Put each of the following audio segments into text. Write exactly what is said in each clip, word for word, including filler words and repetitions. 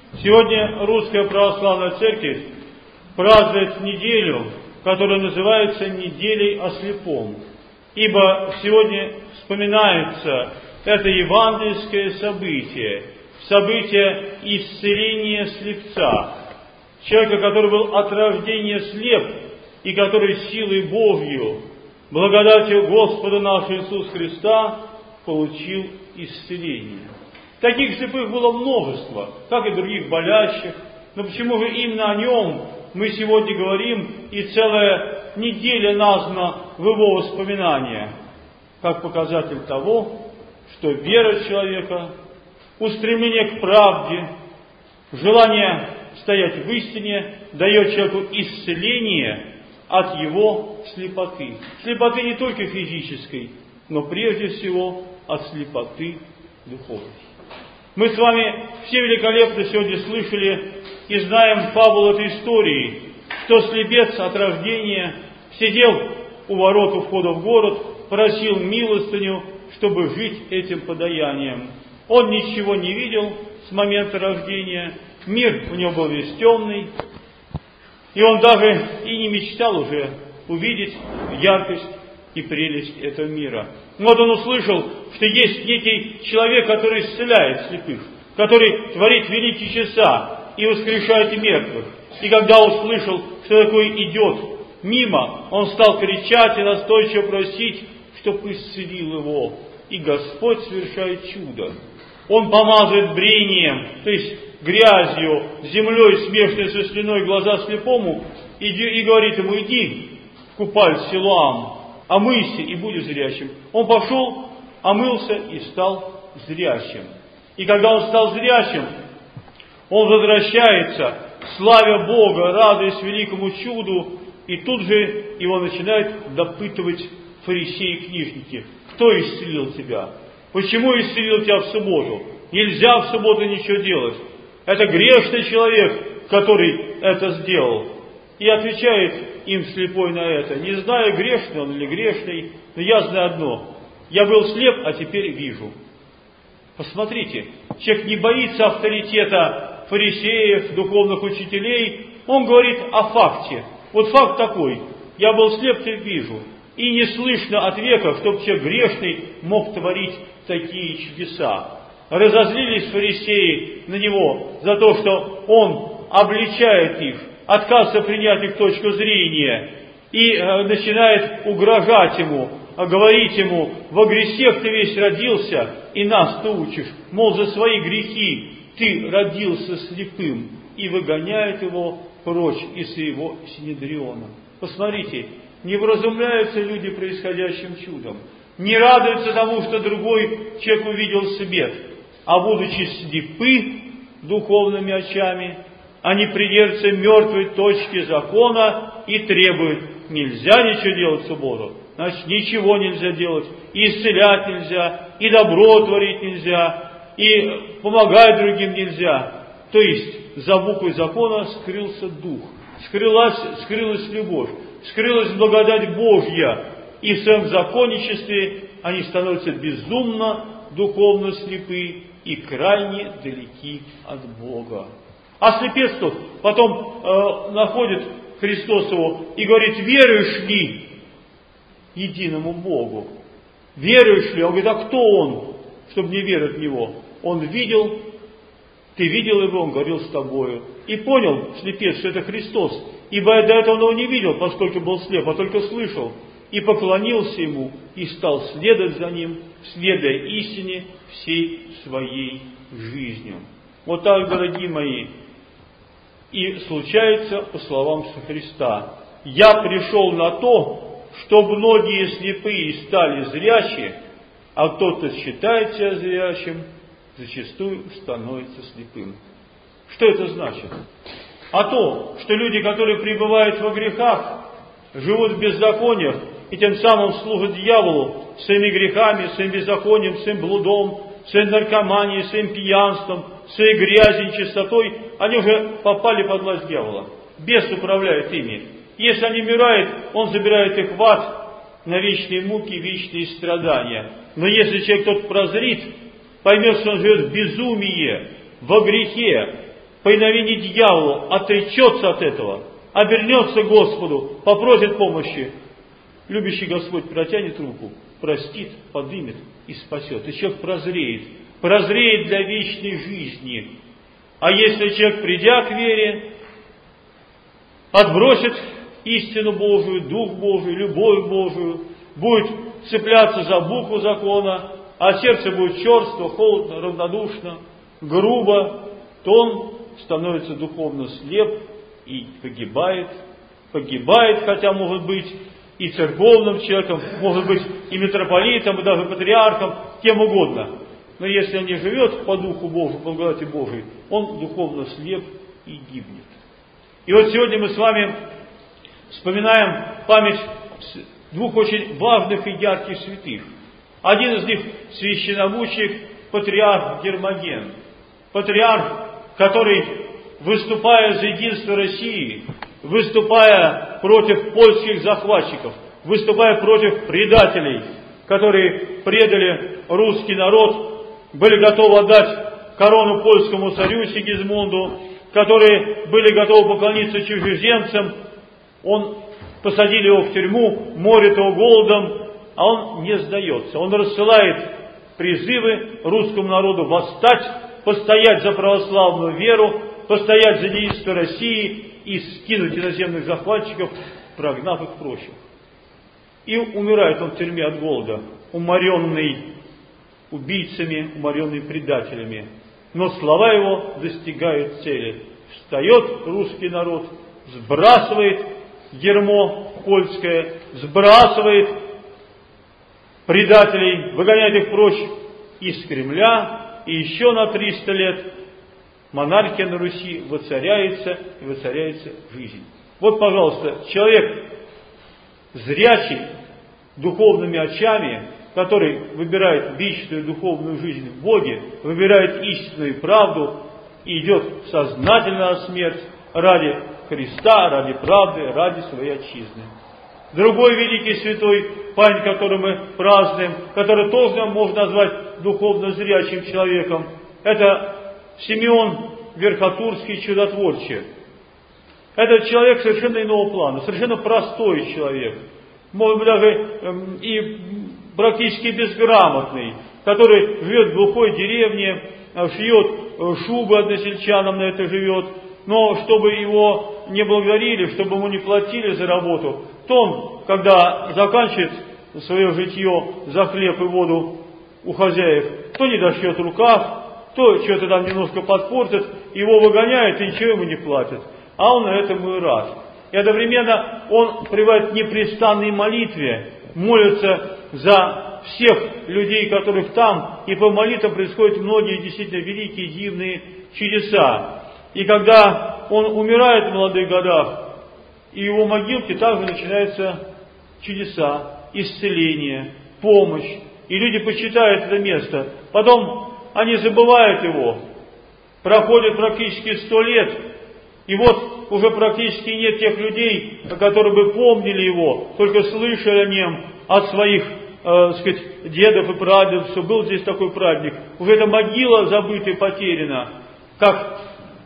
Сегодня Русская Православная Церковь празднует неделю, которая называется неделей о слепом. Ибо сегодня вспоминается это евангельское событие, событие исцеления слепца, человека, который был от рождения слеп, и который силой Божью, благодатью Господа нашего Иисуса Христа получил исцеление. Таких слепых было множество, как и других болящих, но почему же именно о нем мы сегодня говорим, и целая неделя названа в его воспоминания, как показатель того, что вера человека, устремление к правде, желание стоять в истине дает человеку исцеление от его слепоты. Слепоты не только физической, но прежде всего от слепоты духовной. Мы с вами все великолепно сегодня слышали и знаем фабулу этой истории, что слепец от рождения сидел у ворот у входа в город, просил милостыню, чтобы жить этим подаянием. Он ничего не видел с момента рождения, мир у него был весь темный, и он даже и не мечтал уже увидеть яркость и прелесть этого мира. Вот он услышал, что есть некий человек, который исцеляет слепых, который творит великие чудеса и воскрешает мертвых. И когда услышал, что такое идет мимо, он стал кричать и настойчиво просить, чтоб исцелил его. И Господь совершает чудо. Он помазывает брением, то есть грязью, землей, смешанной со слюной, глаза слепому, и, и говорит ему: иди в купаль Силуам, омыйся и будешь зрячим. Он пошел, омылся и стал зрячим. И когда он стал зрячим, он возвращается, славя Бога, радуясь великому чуду, и тут же его начинают допытывать фарисеи и книжники. Кто исцелил тебя? Почему исцелил тебя в субботу? Нельзя в субботу ничего делать. Это грешный человек, который это сделал. И отвечает им слепой на это: не знаю, грешный он или грешный, но я знаю одно: я был слеп, а теперь вижу. Посмотрите, человек не боится авторитета фарисеев, духовных учителей, он говорит о факте. Вот факт такой: я был слеп, теперь вижу. И не слышно от века, чтобы человек грешный мог творить такие чудеса. Разозлились фарисеи на него за то, что он обличает их, отказывается принять их точку зрения и э, начинает угрожать ему, говорить ему: во грехах ты весь родился и нас ты учишь, мол, за свои грехи ты родился слепым, и выгоняет его прочь из его синедриона. Посмотрите, не вразумляются люди происходящим чудом, не радуются тому, что другой человек увидел свет, а будучи слепы духовными очами, они придерживаются мертвой точки закона и требуют: нельзя ничего делать в субботу, значит, ничего нельзя делать, и исцелять нельзя, и добро творить нельзя, и помогать другим нельзя. То есть за буквой закона скрылся дух, скрылась, скрылась любовь, скрылась благодать Божья, и в своем законничестве они становятся безумно духовно слепы и крайне далеки от Бога. А слепец тот потом э, находит Христос его и говорит: веруешь ли единому Богу? Веруешь ли? Он говорит: а кто он, чтобы не верить в него? Он видел, ты видел его, он говорил с тобою. И понял слепец, что это Христос, ибо до этого он его не видел, поскольку был слеп, а только слышал. И поклонился ему, и стал следовать за ним, следуя истине всей своей жизнью. Вот так, дорогие мои, и случается по словам Христа: я пришел на то, чтобы многие слепые стали зрячие, а кто-то считает себя зрячим, зачастую становится слепым. Что это значит? А то, что люди, которые пребывают во грехах, живут в беззакониях и тем самым служат дьяволу своими грехами, своим беззаконием, своим блудом, своей наркоманией, своим пьянством, своей грязью, нечистотой, они уже попали под власть дьявола. Бес управляет ими. Если они умирают, он забирает их в ад на вечные муки, вечные страдания. Но если человек тот прозрит, поймет, что он живет в безумии, во грехе, повиновении дьяволу, отречется от этого, обернется к Господу, попросит помощи, любящий Господь протянет руку, простит, поднимет и спасет. И человек прозреет, прозреет для вечной жизни. А если человек, придя к вере, отбросит истину Божию, Дух Божий, любовь Божию, будет цепляться за букву закона, а сердце будет черство, холодно, равнодушно, грубо, то он становится духовно слеп и погибает. Погибает, хотя может быть и церковным человеком, может быть и митрополитом, и даже патриархом, кем угодно. Но если он не живет по Духу Божию, по благодати Божией, он духовно слеп и гибнет. И вот сегодня мы с вами вспоминаем память двух очень важных и ярких святых. Один из них священномученик, патриарх Гермоген. Патриарх, который, выступая за единство России, выступая против польских захватчиков, выступая против предателей, которые предали русский народ, были готовы отдать корону польскому царю Сигизмунду, которые были готовы поклониться чужеземцам, он посадили его в тюрьму, морит его голодом, а он не сдается. Он рассылает призывы русскому народу восстать, постоять за православную веру, постоять за единство России и скинуть иноземных захватчиков, прогнав их прочь. И умирает он в тюрьме от голода, уморенный убийцами, уморенный предателями. Но слова его достигают цели. Встает русский народ, сбрасывает ярмо польское, сбрасывает предателей, выгоняет их прочь из Кремля, и еще на триста лет монархия на Руси воцаряется, и воцаряется жизнь. Вот, пожалуйста, человек зрячий, духовными очами, который выбирает вечную духовную жизнь в Боге, выбирает истинную правду и идет сознательно на смерть ради Христа, ради правды, ради своей отчизны. Другой великий святой, память которого мы празднуем, который тоже можно назвать духовно зрячим человеком, это Симеон Верхотурский чудотворче. Это человек совершенно иного плана, совершенно простой человек, может быть даже и практически безграмотный, который живет в глухой деревне, шьет шубы односельчанам, на это живет, но чтобы его не благодарили, чтобы ему не платили за работу, то он, когда заканчивает свое житье за хлеб и воду у хозяев, то не дошьет рукав, то что-то там немножко подпортит, его выгоняют и ничего ему не платят. А он на этом и рад. И одновременно он пребывает в непрестанной молитве, молится за всех людей, которых там, и по молитве происходят многие действительно великие, дивные чудеса. И когда он умирает в молодых годах, и его могилке также начинаются чудеса, исцеление, помощь. И люди почитают это место. Потом они забывают его. Проходит практически сто лет, и вот уже практически нет тех людей, которые бы помнили его, только слышали о нем от своих, э, сказать, дедов и прадедов, что был здесь такой праздник. Уже эта могила забыта и потеряна. Как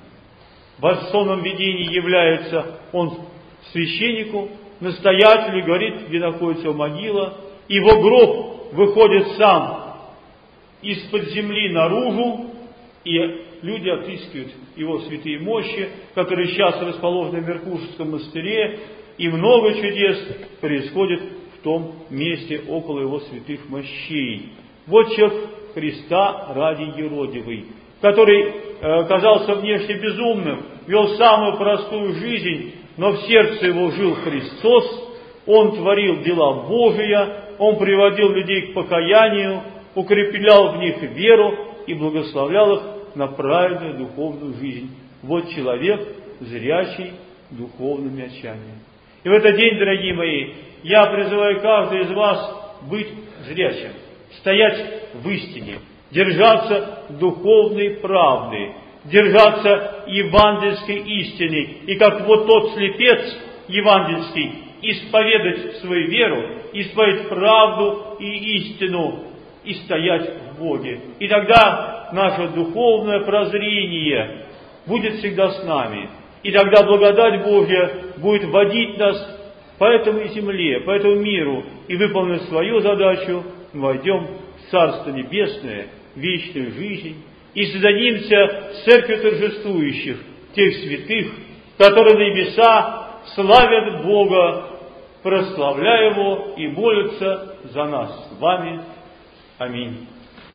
в сонном видении является он священнику, настоятелю, и говорит, где находится его могила. Его гроб выходит сам из-под земли наружу, и люди отыскивают его святые мощи, которые сейчас расположены в Меркушевском монастыре, и много чудес происходит в том месте около его святых мощей. Вот человек Христа ради Еродивый, который э, казался внешне безумным, вел самую простую жизнь, но в сердце его жил Христос, он творил дела Божия, он приводил людей к покаянию, укреплял в них веру и благословлял их на праведную духовную жизнь. Вот человек, зрячий духовными очами. И в этот день, дорогие мои, я призываю каждого из вас быть зрячим, стоять в истине, держаться духовной правды, держаться евангельской истины. И как вот тот слепец евангельский, исповедать свою веру, исповедать правду и истину, и стоять в Боге. И тогда наше духовное прозрение будет всегда с нами. И тогда благодать Божья будет водить нас по этому земле, по этому миру, и, выполнив свою задачу, мы войдем в Царство Небесное, вечную жизнь, и создадимся церковью торжествующих, тех святых, которые на небеса славят Бога, прославляя Его и молятся за нас с вами. Аминь.